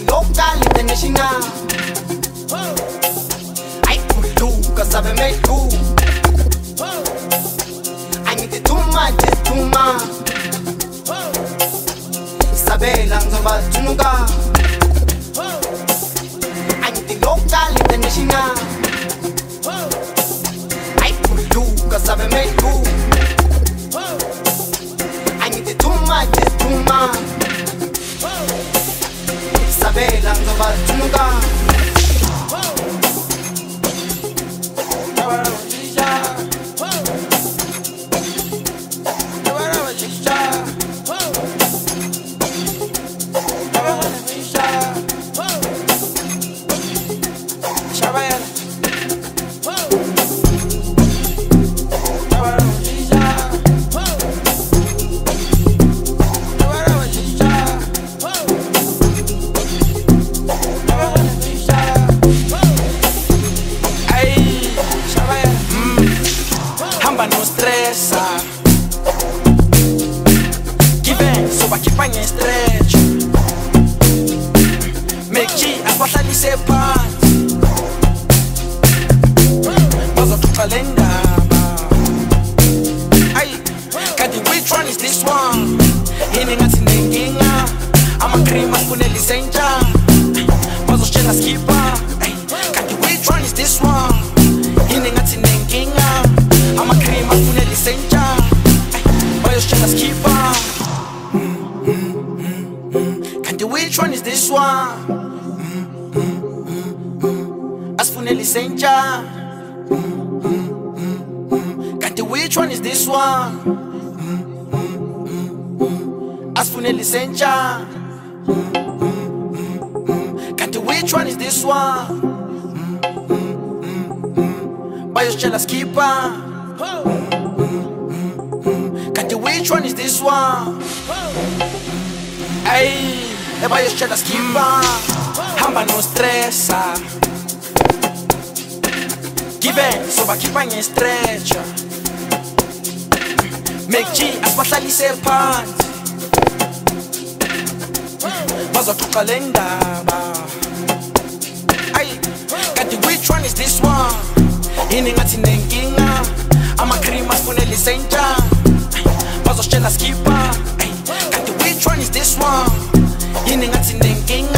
local, international. I could do, cause I've made cool. I need it too much, it's too much. Isabella, Nzoba, Tunuga. I need the local, international. I could do, cause I've made cool. I need it too much, it's too much. Isabella, Nzoba, Tunuga. Banha estrecha, Meki abahlali sephansi, bazoxoxa indaba. Ayi, kanti which one is this one? Yini ngathi nenkinga, ama-cream afunela isentsha, bazositshela skipper. Kanti which one is this one? Yini ngathi nenkinga, ama-cream afunela isentsha, bazositshela skipper. Which one is this one? Asfunela isentsha. Kanti which one is this one? Asfunela isentsha. Kanti which one is this one? Bayositshela skipper. Kanti which one is this one? Ay, bayositshela skipper. Hamba no stressa. Give so bakhipha ngestretcha. Make G asibahlalise phansi, bazoxoxa le ndaba. Ayi, kanti which one is this one? Yini ngathi nenkinga, ama-cream asifunela isentsha, bazositshela skipper. Kanti which one is this one? Yini ngathi nenkinga,